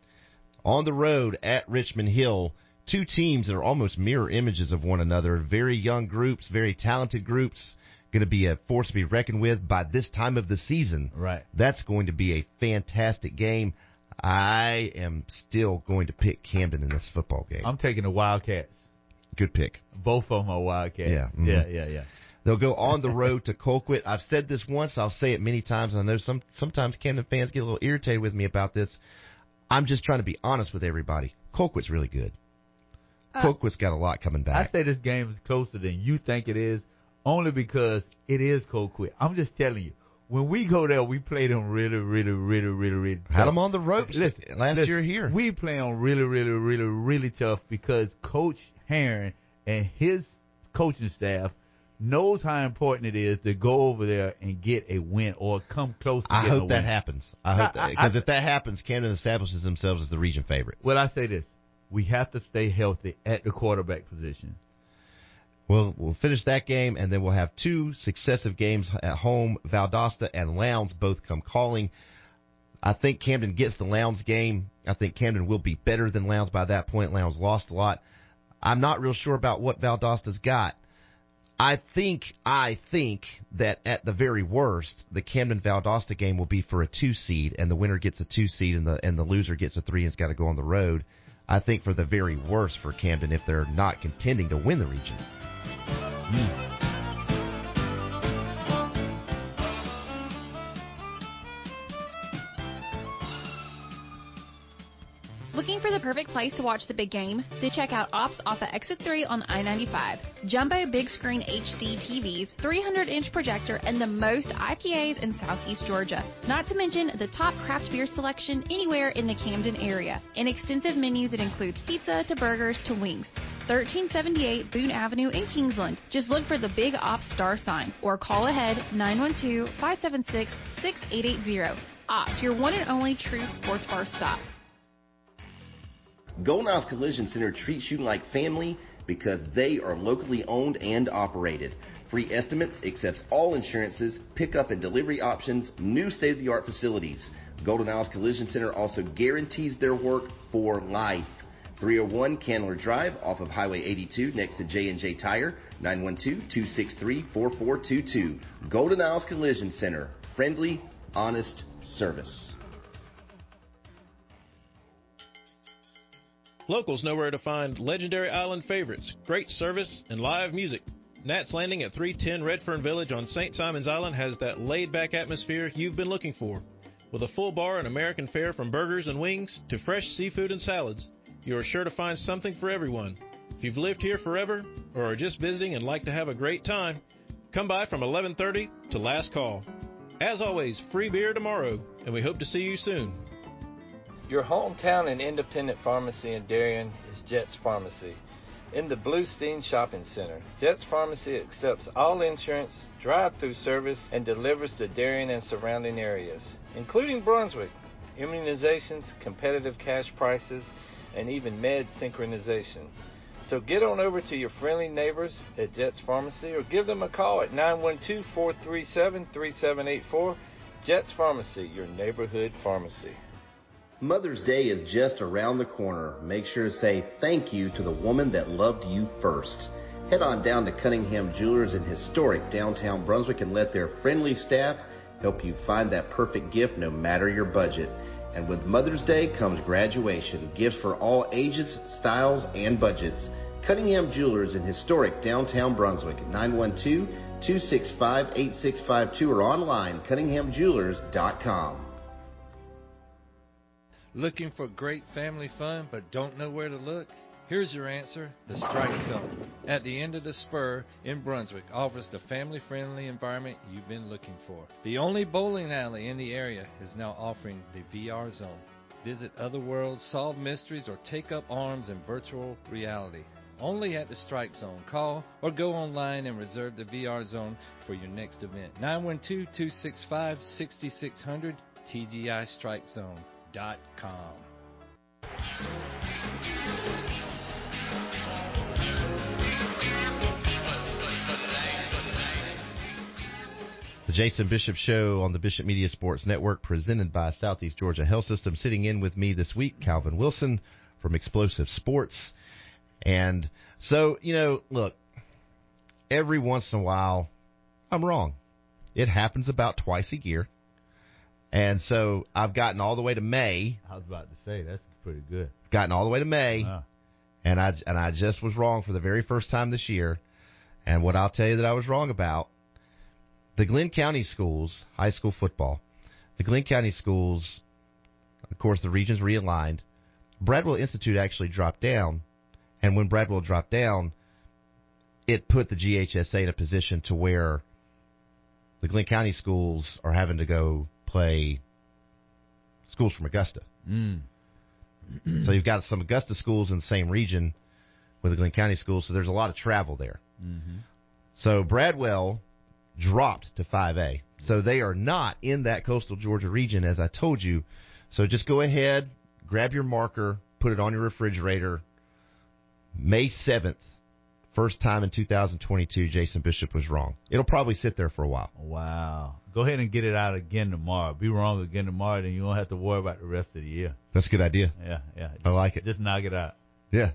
On the road at Richmond Hill, two teams that are almost mirror images of one another. Very young groups, very talented groups. Going to be a force to be reckoned with by this time of the season. Right. That's going to be a fantastic game. I am still going to pick Camden in this football game. I'm taking the Wildcats. Good pick. Both of them are Wildcats. Yeah. Mm-hmm. Yeah. They'll go on the road to Colquitt. I've said this once. I'll say it many times. I know sometimes Camden fans get a little irritated with me about this. I'm just trying to be honest with everybody. Colquitt's really good. Colquitt's got a lot coming back. I say this game is closer than you think it is, only because it is Colquitt. I'm just telling you. When we go there, we play them really tough. Had them on the ropes last year here. We play them really tough because Coach Herron and his coaching staff knows how important it is to go over there and get a win or come close to getting a win. I hope that happens. I hope that, because if that happens, Camden establishes themselves as the region favorite. Well, I say this. We have to stay healthy at the quarterback position. We'll finish that game, and then we'll have two successive games at home. Valdosta and Lowndes both come calling. I think Camden gets the Lowndes game. I think Camden will be better than Lowndes by that point. Lowndes lost a lot. I'm not real sure about what Valdosta's got. I think that at the very worst, the Camden-Valdosta game will be for a 2 seed, and the winner gets a 2 seed, and the loser gets a 3 and has got to go on the road. I think for the very worst for Camden if they're not contending to win the region. Looking for the perfect place to watch the big game? Then check out Ops off at Exit 3 on I-95. Jumbo big screen HD TVs, 300-inch projector, and the most IPAs in Southeast Georgia. Not to mention the top craft beer selection anywhere in the Camden area. An extensive menu that includes pizza to burgers to wings. 1378 Boone Avenue in Kingsland. Just look for the Big Ops star sign or call ahead 912-576-6880. Ops, your one and only true sports bar stop. Golden Isles Collision Center treats you like family because they are locally owned and operated. Free estimates, accepts all insurances, pickup and delivery options, new state-of-the-art facilities. Golden Isles Collision Center also guarantees their work for life. 301 Candler Drive off of Highway 82 next to J&J Tire, 912-263-4422. Golden Isles Collision Center. Friendly, honest service. Locals know where to find legendary island favorites, great service, and live music. Nat's Landing at 310 Redfern Village on St. Simon's Island has that laid-back atmosphere you've been looking for. With a full bar and American fare from burgers and wings to fresh seafood and salads, you are sure to find something for everyone. If you've lived here forever or are just visiting and like to have a great time, come by from 11:30 to last call. As always, free beer tomorrow, and we hope to see you soon. Your hometown and independent pharmacy in Darien is Jets Pharmacy. In the Bluestein Shopping Center, Jets Pharmacy accepts all insurance, drive-through service, and delivers to Darien and surrounding areas, including Brunswick, immunizations, competitive cash prices, and even med synchronization. So get on over to your friendly neighbors at Jets Pharmacy or give them a call at 912-437-3784. Jets Pharmacy, your neighborhood pharmacy. Mother's Day is just around the corner. Make sure to say thank you to the woman that loved you first. Head on down to Cunningham Jewelers in historic downtown Brunswick and let their friendly staff help you find that perfect gift no matter your budget. And with Mother's Day comes graduation, gifts for all ages, styles, and budgets. Cunningham Jewelers in historic downtown Brunswick, 912-265-8652 or online, cunninghamjewelers.com. Looking for great family fun but don't know where to look? Here's your answer, the Strike Zone. At the end of the spur in Brunswick offers the family-friendly environment you've been looking for. The only bowling alley in the area is now offering the VR Zone. Visit other worlds, solve mysteries, or take up arms in virtual reality. Only at the Strike Zone. Call or go online and reserve the VR Zone for your next event. 912-265-6600, TGIStrikeZone.com. The Jason Bishop Show on the Bishop Media Sports Network, presented by Southeast Georgia Health System. Sitting in with me this week, Calvin Wilson from Explosive Sports. And so, look, every once in a while, I'm wrong. It happens about twice a year. And so I've gotten all the way to May. I was about to say, that's pretty good. Gotten all the way to May, and I just was wrong for the very first time this year. And what I'll tell you that I was wrong about, the Glenn County schools, high school football, the Glenn County schools, of course, the region's realigned. Bradwell Institute actually dropped down, and when Bradwell dropped down, it put the GHSA in a position to where the Glenn County schools are having to go play schools from Augusta. So you've got some Augusta schools in the same region with the Glenn County schools, so there's a lot of travel there. So Bradwell dropped to 5A. So they are not in that coastal Georgia region, as I told you. So just go ahead, grab your marker, put it on your refrigerator. May 7th, first time in 2022, Jason Bishop was wrong. It'll probably sit there for a while. Wow. Go ahead and get it out again tomorrow. Be wrong again tomorrow, then you won't have to worry about the rest of the year. That's a good idea. Yeah. I like it. Just knock it out. Yeah.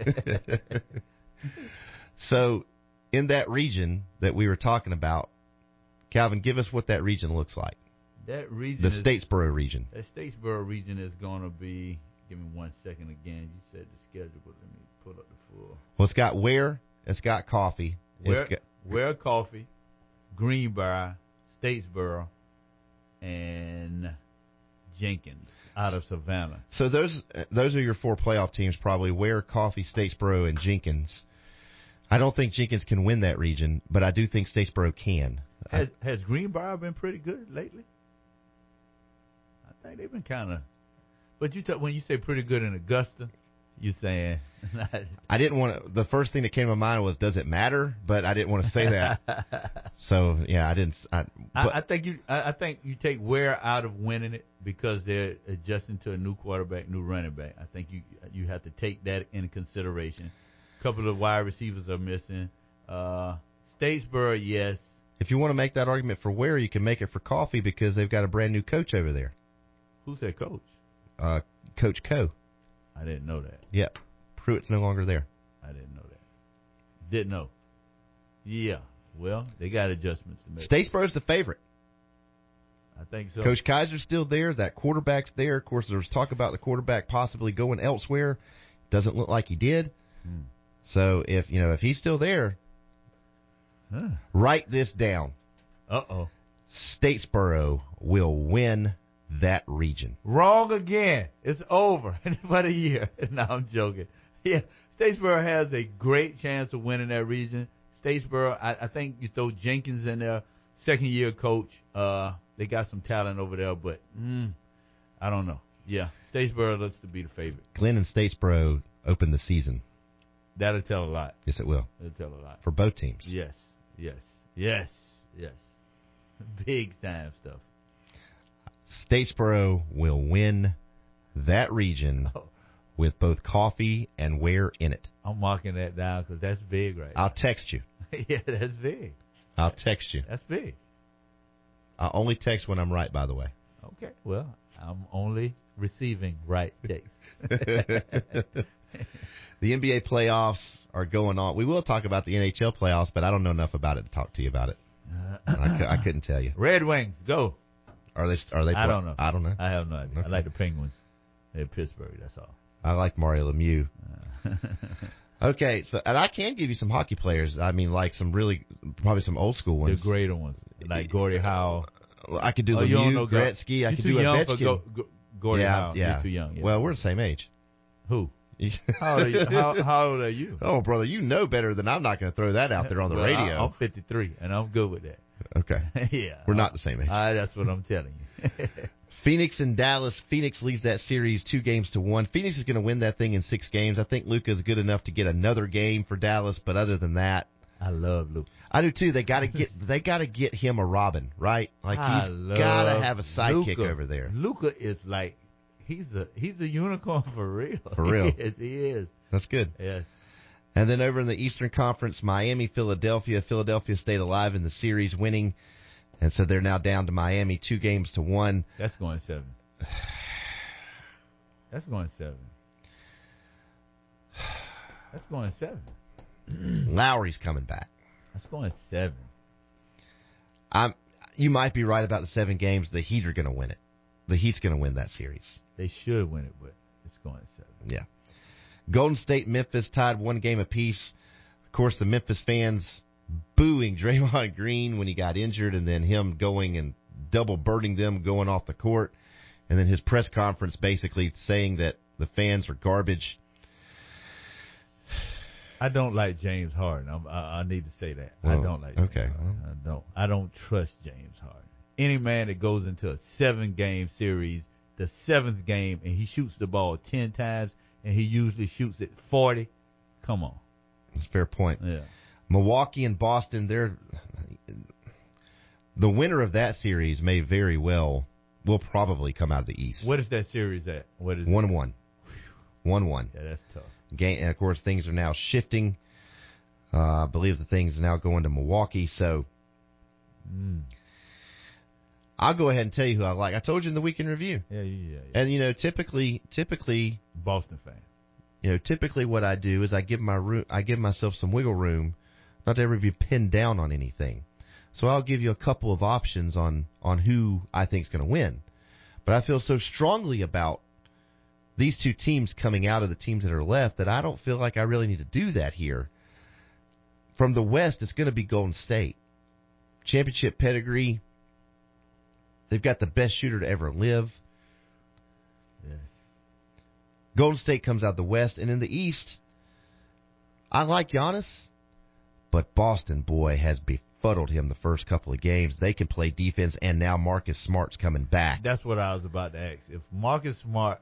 So in that region that we were talking about, Calvin, give us what that region looks like. That region, the Statesboro region. That Statesboro region is going to be, give me 1 second again. You said the schedule, but let me pull up the full. Well, it's got Ware, it's got Coffee. Ware, Coffee, Greenbrier, Statesboro, and Jenkins out of Savannah. So those are your four playoff teams, probably Ware, Coffee, Statesboro, and Jenkins. I don't think Jenkins can win that region, but I do think Statesboro can. Has Greenbrier been pretty good lately? I think they've been kind of. But when you say pretty good in Augusta, you're saying. I didn't want to. The first thing that came to my mind was, does it matter? But I didn't want to say that. So yeah, I didn't. I think you take Ware out of winning it because they're adjusting to a new quarterback, new running back. I think you have to take that into consideration. A couple of wide receivers are missing. Statesboro, yes. If you want to make that argument for Ware, you can make it for Coffee because they've got a brand new coach over there. Who's their coach? Coach Co. I didn't know that. Yep. Pruitt's no longer there. I didn't know that. Didn't know. Yeah. Well, they got adjustments to make. Statesboro's the favorite. I think so. Coach Kaiser's still there. That quarterback's there. Of course, there was talk about the quarterback possibly going elsewhere. Doesn't look like he did. So if he's still there, write this down. Statesboro will win that region. Wrong again. It's over in about a year. No, I'm joking. Yeah, Statesboro has a great chance of winning that region. Statesboro, I think you throw Jenkins in there, second-year coach. They got some talent over there, but I don't know. Yeah, Statesboro looks to be the favorite. Glenn and Statesboro open the season. That'll tell a lot. Yes, it will. It'll tell a lot. For both teams. Yes. Big time stuff. Statesboro will win that region with both Coffee and Ware in it. I'm marking that down because that's big right I'll text you. Yeah, that's big. I'll text you. That's big. I'll only text when I'm right, by the way. Okay. Well, I'm only receiving right texts. The NBA playoffs are going on. We will talk about the NHL playoffs, but I don't know enough about it to talk to you about it. I couldn't tell you. Red Wings, go. Are they? I don't know. I don't know. I have no idea. Okay. I like the Penguins. They're Pittsburgh. That's all. I like Mario Lemieux. Okay, so and I can give you some hockey players. I mean, like probably some old school ones. The greater ones, like Gordie Howe. I could do Lemieux, Gretzky. I could do Ovechkin. Gordie Howe. Yeah. You're too young. Yeah. Well, we're the same age. Who? How old are you? How old are you? Oh, brother, you know better than I'm not going to throw that out there on the radio. I'm 53, and I'm good with that. Okay. Yeah. We're not the same age. That's what I'm telling you. Phoenix and Dallas. Phoenix leads that series 2-1. Phoenix is going to win that thing in 6 games. I think Luka's good enough to get another game for Dallas, but other than that, I love Luka. I do too. They got to get him a Robin, right? Like he's got to have a sidekick over there. Luka is like he's a unicorn for real. For real. He is. That's good. Yes. And then over in the Eastern Conference, Miami, Philadelphia. Philadelphia stayed alive in the series, winning. And so they're now down to Miami 2-1. That's going 7. That's going 7. That's going 7. Lowry's coming back. That's going 7. You might be right about the 7 games. The Heat are going to win it. The Heat's going to win that series. They should win it, but it's going 7. Yeah. Golden State, Memphis tied 1 game apiece. Of course, the Memphis fans booing Draymond Green when he got injured, and then him going and double birding them going off the court, and then his press conference basically saying that the fans are garbage. I don't like James Harden. I need to say that. Well, I don't like James Harden. I don't trust James Harden. Any man that goes into a 7-game series, the 7th game, and he shoots the ball 10 times, and he usually shoots it 40, come on. That's a fair point. Yeah. Milwaukee and Boston, the winner of that series will probably come out of the East. What is that series at? What is 1-1. 1-1. Yeah, that's tough. Game, and of course, things are now shifting. I believe the things are now going to Milwaukee. So I'll go ahead and tell you who I like. I told you in the weekend review. Yeah. And typically, Boston fan. Typically what I do is I give myself some wiggle room, not to ever be pinned down on anything. So I'll give you a couple of options on who I think is going to win. But I feel so strongly about these 2 teams coming out of the teams that are left that I don't feel like I really need to do that here. From the West, it's going to be Golden State. Championship pedigree. They've got the best shooter to ever live. Yes. Golden State comes out the West. And in the East, I like Giannis, but Boston, boy, has befuddled him the first couple of games. They can play defense, and now Marcus Smart's coming back. That's what I was about to ask. If Marcus Smart,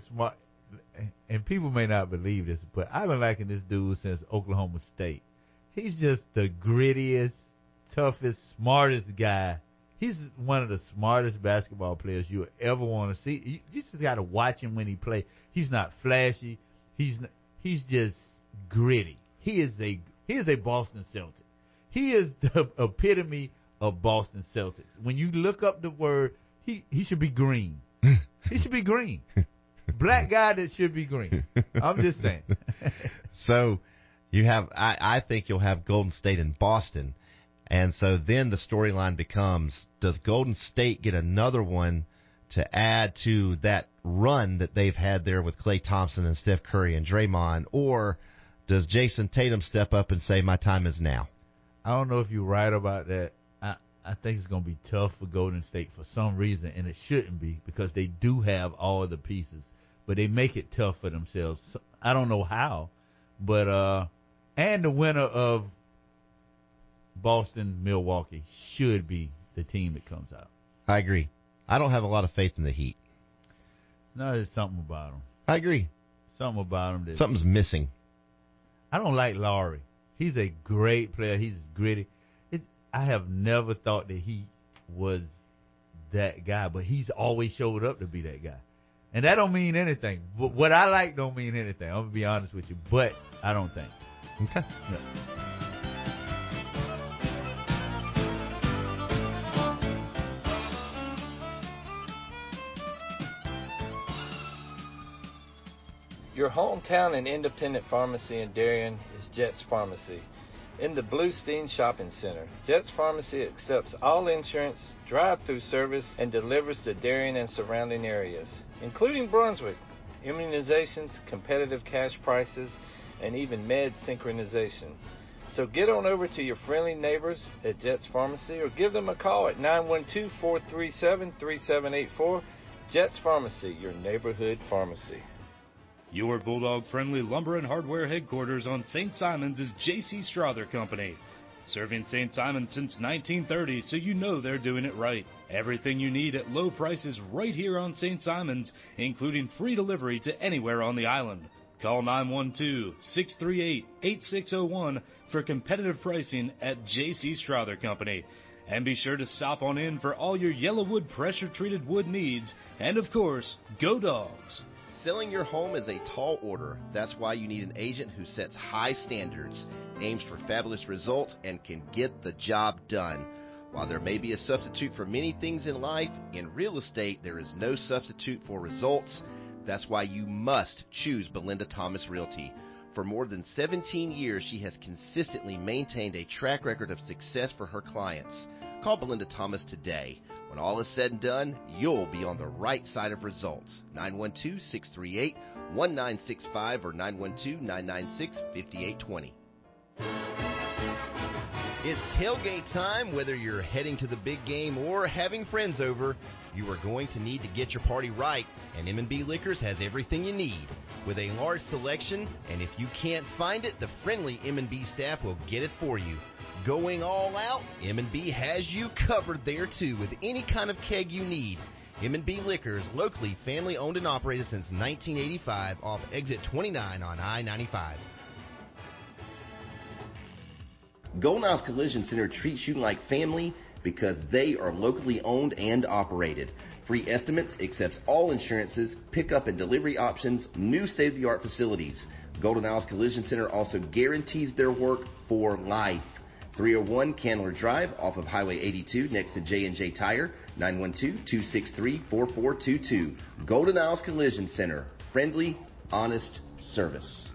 and people may not believe this, but I've been liking this dude since Oklahoma State. He's just the grittiest, toughest, smartest guy. He's one of the smartest basketball players you ever want to see. You just got to watch him when he plays. He's not flashy. He's just gritty. He is a Boston Celtic. He is the epitome of Boston Celtics. When you look up the word, he should be green. He should be green. Black guy that should be green. I'm just saying. So you have, I think you'll have Golden State and Boston. And so then the storyline becomes, does Golden State get another one to add to that run that they've had there with Klay Thompson and Steph Curry and Draymond, or does Jason Tatum step up and say, my time is now? I don't know if you're right about that. I think it's going to be tough for Golden State for some reason, and it shouldn't be because they do have all the pieces, but they make it tough for themselves. I don't know how, but and the winner of Boston, Milwaukee should be the team that comes out. I agree. I don't have a lot of faith in the Heat. No, there's something about him. I agree. Something about him. Something's missing. I don't like Laurie. He's a great player. He's gritty. I have never thought that he was that guy, but he's always showed up to be that guy. And that don't mean anything. But what I like don't mean anything. I'm going to be honest with you. But I don't think. Okay. Yeah. Your hometown and independent pharmacy in Darien is Jets Pharmacy. In the Bluestein Shopping Center, Jets Pharmacy accepts all insurance, drive-through service, and delivers to Darien and surrounding areas, including Brunswick, immunizations, competitive cash prices, and even med synchronization. So get on over to your friendly neighbors at Jets Pharmacy or give them a call at 912-437-3784. Jets Pharmacy, your neighborhood pharmacy. Your Bulldog-friendly lumber and hardware headquarters on St. Simons is J.C. Strother Company. Serving St. Simons since 1930, so you know they're doing it right. Everything you need at low prices right here on St. Simons, including free delivery to anywhere on the island. Call 912-638-8601 for competitive pricing at J.C. Strother Company. And be sure to stop on in for all your Yellowwood pressure-treated wood needs. And of course, go Dogs! Selling your home is a tall order. That's why you need an agent who sets high standards, aims for fabulous results, and can get the job done. While there may be a substitute for many things in life, in real estate there is no substitute for results. That's why you must choose Belinda Thomas Realty. For more than 17 years, she has consistently maintained a track record of success for her clients. Call Belinda Thomas today. When all is said and done, you'll be on the right side of results. 912-638-1965 or 912-996-5820. It's tailgate time. Whether you're heading to the big game or having friends over, you are going to need to get your party right, and M&B Liquors has everything you need. With a large selection, and if you can't find it, the friendly M&B staff will get it for you. Going all out, M&B has you covered there too with any kind of keg you need. M&B Liquors, locally family owned and operated since 1985 off exit 29 on I-95. Golden Isles Collision Center treats you like family because they are locally owned and operated. Free estimates, accepts all insurances, pickup and delivery options, new state-of-the-art facilities. Golden Isles Collision Center also guarantees their work for life. 301 Candler Drive off of Highway 82 next to J&J Tire, 912-263-4422. Golden Isles Collision Center. Friendly, honest service.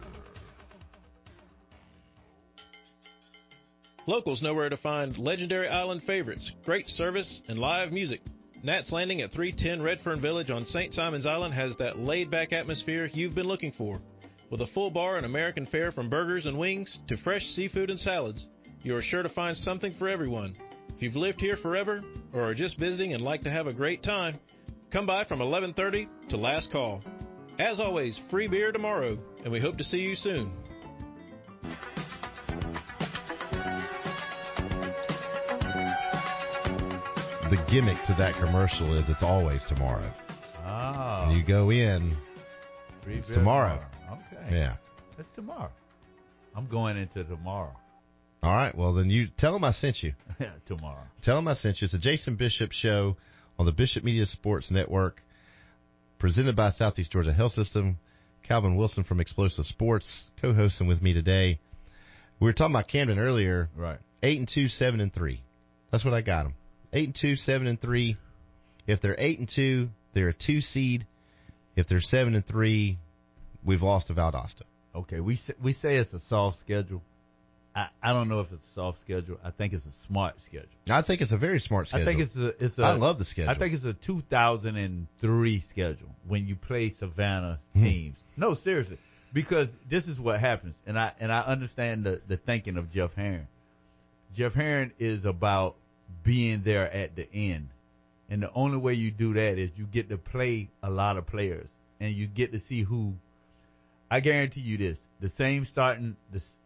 Locals know where to find legendary island favorites, great service, and live music. Nat's Landing at 310 Redfern Village on St. Simons Island has that laid-back atmosphere you've been looking for. With a full bar and American fare from burgers and wings to fresh seafood and salads, you are sure to find something for everyone. If you've lived here forever or are just visiting and like to have a great time, come by from 11:30 to last call. As always, free beer tomorrow, and we hope to see you soon. The gimmick to that commercial is it's always tomorrow. Oh. And you go in, it's tomorrow. Okay. Yeah. It's tomorrow. I'm going into tomorrow. All right. Well, then you tell them I sent you. Tomorrow. Tell them I sent you. It's a Jason Bishop show on the Bishop Media Sports Network, presented by Southeast Georgia Health System. Calvin Wilson from Explosive Sports co-hosting with me today. We were talking about Camden earlier. Right. 8-2, 7-3. That's what I got them. 8-2, 7-3. If they're 8-2, they're a 2 seed. If they're 7-3, we've lost to Valdosta. Okay. We say it's a soft schedule. I don't know if it's a soft schedule. I think it's a smart schedule. I think it's a very smart schedule. I think it's a. I love the schedule. I think it's a 2003 schedule when you play Savannah teams. No, seriously, because this is what happens, and I understand the thinking of Jeff Herron. Jeff Herron is about being there at the end, and the only way you do that is you get to play a lot of players, and you get to see who. I guarantee you this: the starting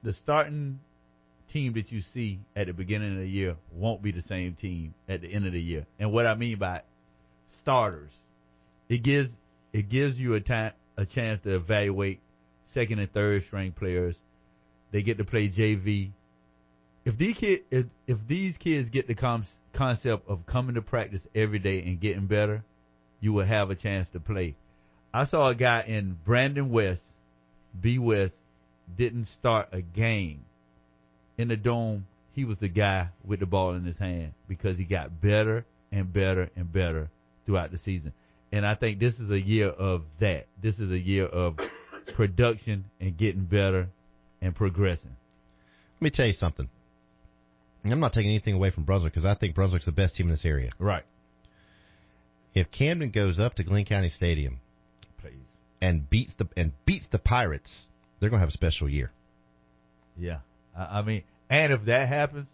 team that you see at the beginning of the year won't be the same team at the end of the year. And what I mean by starters, it gives it gives you a chance to evaluate second and third string players. They get to play JV. If these kids get the concept of coming to practice every day and getting better, you will have a chance to play. I saw a guy in Brandon West, B. West, didn't start a game in the Dome. He was the guy with the ball in his hand because he got better and better and better throughout the season. And I think this is a year of that. This is a year of production and getting better and progressing. Let me tell you something. I'm not taking anything away from Brunswick because I think Brunswick's the best team in this area. Right. If Camden goes up to Glenn County Stadium and beats the Pirates, they're going to have a special year. Yeah. I mean, and if that happens,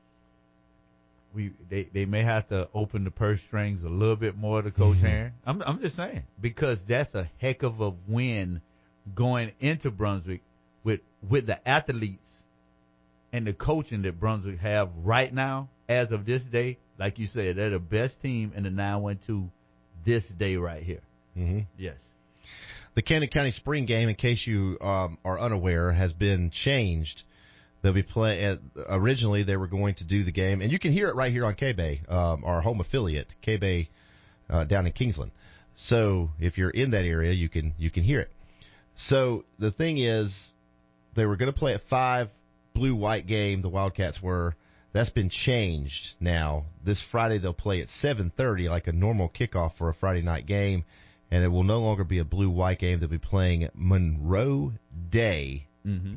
they may have to open the purse strings a little bit more to Coach Herron. I'm just saying, because that's a heck of a win going into Brunswick with the athletes and the coaching that Brunswick have right now, as of this day. Like you said, they're the best team in the 912 this day right here. Mm-hmm. Yes. The Camden County Spring game, in case you are unaware, has been changed. They'll be originally they were going to do the game, and you can hear it right here on K-Bay, our home affiliate, K-Bay down in Kingsland. So if you're in that area, you can hear it. So the thing is, they were going to play at 5, blue-white game, the Wildcats were. That's been changed now. This Friday they'll play at 7:30, like a normal kickoff for a Friday night game, and it will no longer be a blue-white game. They'll be playing at Monroe Day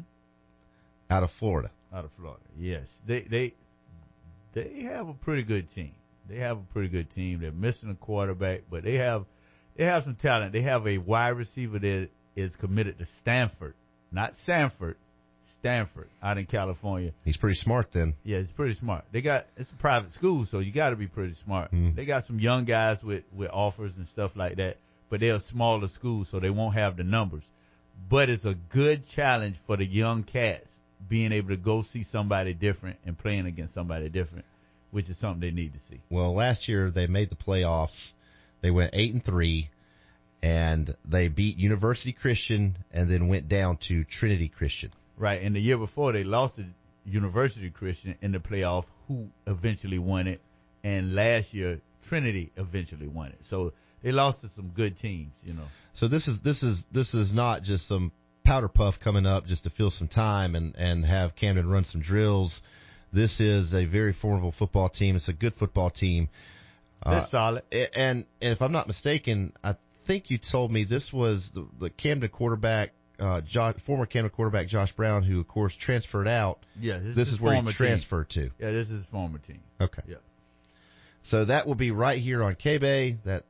out of Florida. Out of Florida, yes. They have a pretty good team. They're missing a quarterback, but they have some talent. They have a wide receiver that is committed to Stanford, not Sanford. Stanford out in California. He's pretty smart then. Yeah, he's pretty smart. It's a private school, so you got to be pretty smart. They got some young guys with offers and stuff like that, but they're a smaller school, so they won't have the numbers. But it's a good challenge for the young cats being able to go see somebody different and playing against somebody different, which is something they need to see. Well, last year they made the playoffs. They went 8-3. And they beat University Christian and then went down to Trinity Christian. Right, and the year before they lost to University Christian in the playoff, who eventually won it, and last year Trinity eventually won it. So they lost to some good teams, you know. So this is not just some powder puff coming up just to fill some time and have Camden run some drills. This is a very formidable football team. It's a good football team. That's solid. And if I'm not mistaken, I think you told me this was the Camden quarterback. Former Camden quarterback Josh Brown, who of course transferred out. Yeah, this is where he transferred to. Yeah, this is his former team. Okay. Yeah. So that will be right here on K-Bay. That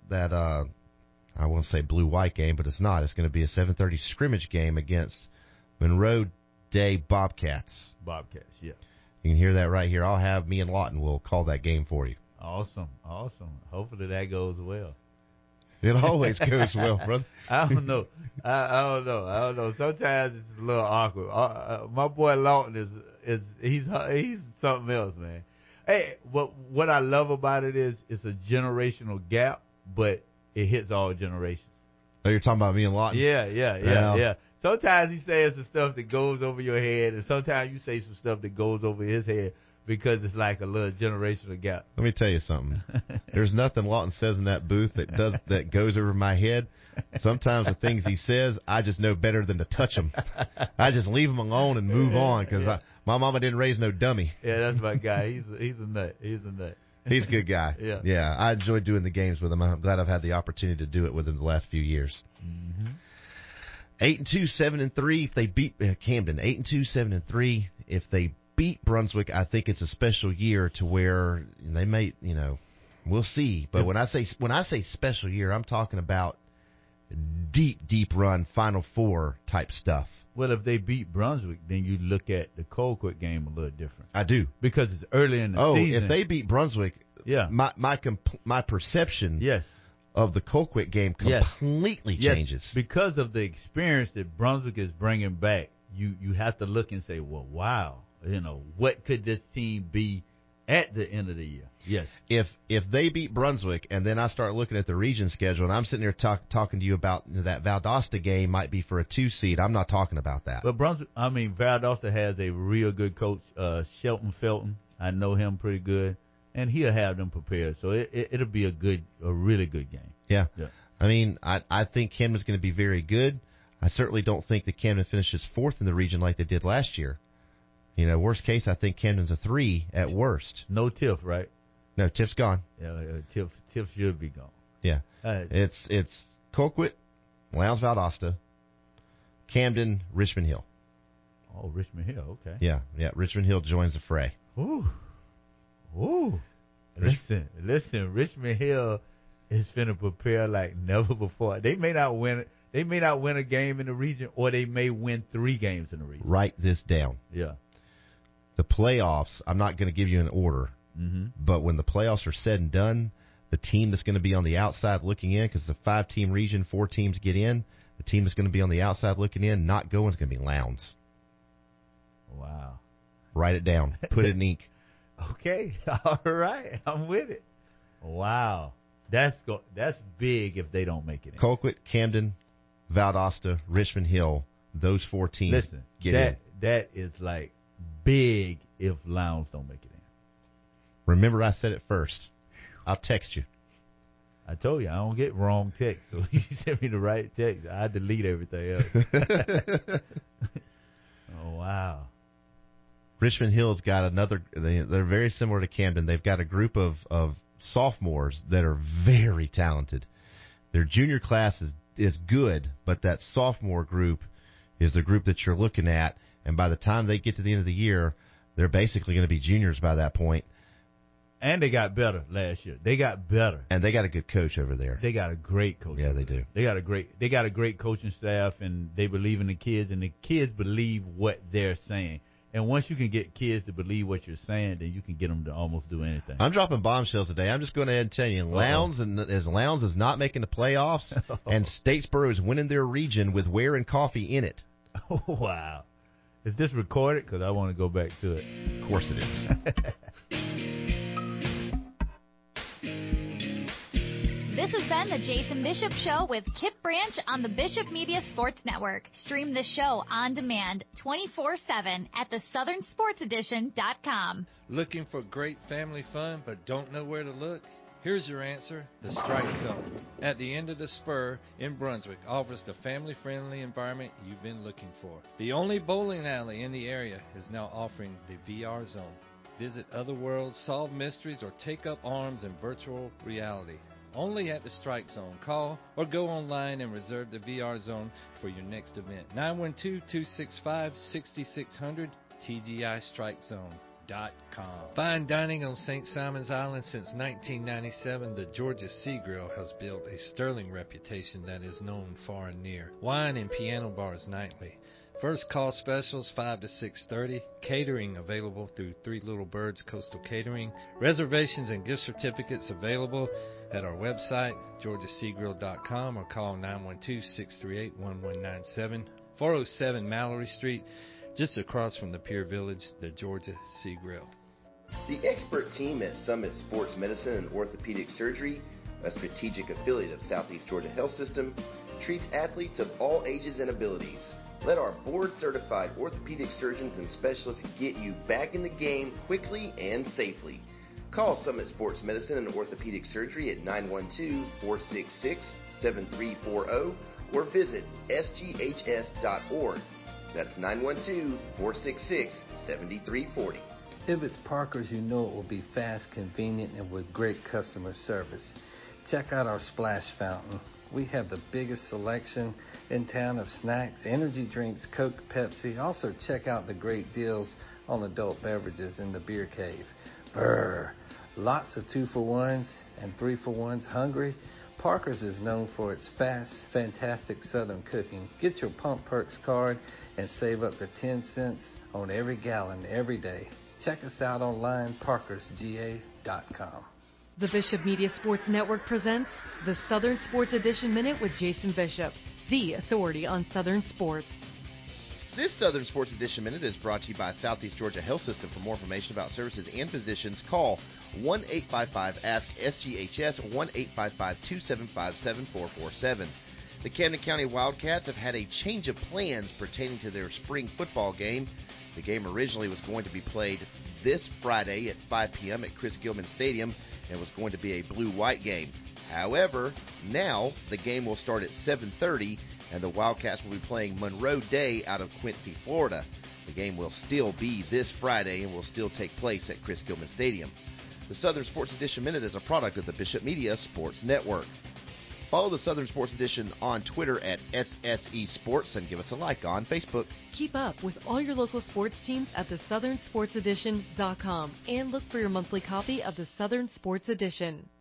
I won't say blue-white game, but it's not. It's going to be a 7:30 scrimmage game against Monroe Day Bobcats. Bobcats, yeah. You can hear that right here. I'll have me and Lawton will call that game for you. Awesome. Hopefully that goes well. It always goes well, brother. I don't know. I don't know. Sometimes it's a little awkward. My boy Lawton he's something else, man. Hey, what I love about it is it's a generational gap, but it hits all generations. Oh, you're talking about me and Lawton? Yeah. Sometimes he says some stuff that goes over your head, and sometimes you say some stuff that goes over his head. Because it's like a little generational gap. Let me tell you something. There's nothing Lawton says in that booth that goes over my head. Sometimes the things he says, I just know better than to touch them. I just leave them alone and move on because my mama didn't raise no dummy. Yeah, that's my guy. He's a nut. He's a good guy. Yeah. I enjoy doing the games with him. I'm glad I've had the opportunity to do it with him the last few years. 8-2, 7-3 if they beat Camden. 8-2, 7-3 if they beat Brunswick. I think it's a special year to where they may, we'll see. But when I say special year, I'm talking about deep run Final Four type stuff. Well, if they beat Brunswick, then you look at the Colquitt game a little different. I do, because it's early in the season. If they beat Brunswick, my perception of the Colquitt game completely changes because of the experience that Brunswick is bringing back. You have to look and say, well, wow. What could this team be At the end of the year, yes. If they beat Brunswick, and then I start looking at the region schedule, and I'm sitting here talking to you about that Valdosta game might be for a 2 seed, I'm not talking about that. But Valdosta has a real good coach, Shelton Felton. I know him pretty good, and he'll have them prepared. So it'll be a really good game. Yeah. Yeah. I mean, I think Camden's going to be very good. I certainly don't think that Camden finishes 4th in the region like they did last year. You know, worst case, I think Camden's a 3 at worst. No Tiff, right? No, Tiff's gone. Yeah, Tiff should be gone. Yeah. It's Colquitt, Lowndes Valdosta, Camden, Richmond Hill. Oh, Richmond Hill, okay. Yeah, Richmond Hill joins the fray. Ooh. Listen, Richmond Hill is finna prepare like never before. They may not win a game in the region, or they may win 3 games in the region. Write this down. Yeah. The playoffs, I'm not going to give you an order, but when the playoffs are said and done, the team that's going to be on the outside looking in, because it's a 5-team region, 4 teams get in, the team that's going to be on the outside looking in, not going, is going to be Lowndes. Wow. Write it down. Put it in ink. Okay. All right. I'm with it. Wow. That's big if they don't make it in. Colquitt, Camden, Valdosta, Richmond Hill, those 4 teams get in. That is like big if Lowndes don't make it in. Remember, I said it first. I'll text you. I told you I don't get wrong text, so you send me the right text. I delete everything else. Oh wow! Richmond Hill's got another. They're very similar to Camden. They've got a group of sophomores that are very talented. Their junior class is good, but that sophomore group is the group that you're looking at. And by the time they get to the end of the year, they're basically going to be juniors by that point. And they got better last year. They got better. And they got a good coach over there. They got a great coach. Yeah, they do. They got a great coaching staff, and they believe in the kids, and the kids believe what they're saying. And once you can get kids to believe what you're saying, then you can get them to almost do anything. I'm dropping bombshells today. I'm just going ahead and tell you, Lowndes is not making the playoffs, and Statesboro is winning their region with Ware and Coffee in it. Oh, wow. Is this recorded? Because I want to go back to it. Of course it is. This has been the Jason Bishop Show with Kip Branch on the Bishop Media Sports Network. Stream the show on demand 24/7 at theSouthernSportsEdition.com. Looking for great family fun but don't know where to look? Here's your answer, the Strike Zone. At the end of the spur in Brunswick offers the family-friendly environment you've been looking for. The only bowling alley in the area is now offering the VR Zone. Visit other worlds, solve mysteries, or take up arms in virtual reality. Only at the Strike Zone. Call or go online and reserve the VR Zone for your next event. 912-265-6600, TGIStrikeZone.com. Fine dining on St. Simon's Island since 1997, the Georgia Sea Grill has built a sterling reputation that is known far and near. Wine and piano bars nightly. First call specials 5 to 6:30. Catering available through Three Little Birds Coastal Catering. Reservations and gift certificates available at our website, georgiaseagrill.com, or call 912-638-1197. 407 Mallory Street, just across from the Pier Village, the Georgia Sea Grill. The expert team at Summit Sports Medicine and Orthopedic Surgery, a strategic affiliate of Southeast Georgia Health System, treats athletes of all ages and abilities. Let our board-certified orthopedic surgeons and specialists get you back in the game quickly and safely. Call Summit Sports Medicine and Orthopedic Surgery at 912-466-7340 or visit sghs.org. That's 912-466-7340. If it's Parker's, you know it will be fast, convenient, and with great customer service. Check out our splash fountain. We have the biggest selection in town of snacks, energy drinks, Coke, Pepsi. Also, check out the great deals on adult beverages in the beer cave. Brr. Lots of 2-for-1s and 3-for-1s. Hungry? Parker's is known for its fast, fantastic Southern cooking. Get your Pump Perks card and save up to 10 cents on every gallon every day. Check us out online, parkersga.com. The Bishop Media Sports Network presents the Southern Sports Edition Minute with Jason Bishop, the authority on Southern sports. This Southern Sports Edition Minute is brought to you by Southeast Georgia Health System. For more information about services and physicians, call 1-855-ASK-SGHS, 1-855-275-7447. The Camden County Wildcats have had a change of plans pertaining to their spring football game. The game originally was going to be played this Friday at 5 p.m. at Chris Gilman Stadium and was going to be a blue-white game. However, now the game will start at 7:30, and the Wildcats will be playing Monroe Day out of Quincy, Florida. The game will still be this Friday and will still take place at Chris Gilman Stadium. The Southern Sports Edition Minute is a product of the Bishop Media Sports Network. Follow the Southern Sports Edition on Twitter at SSE Sports and give us a like on Facebook. Keep up with all your local sports teams at thesouthernsportsedition.com and look for your monthly copy of the Southern Sports Edition.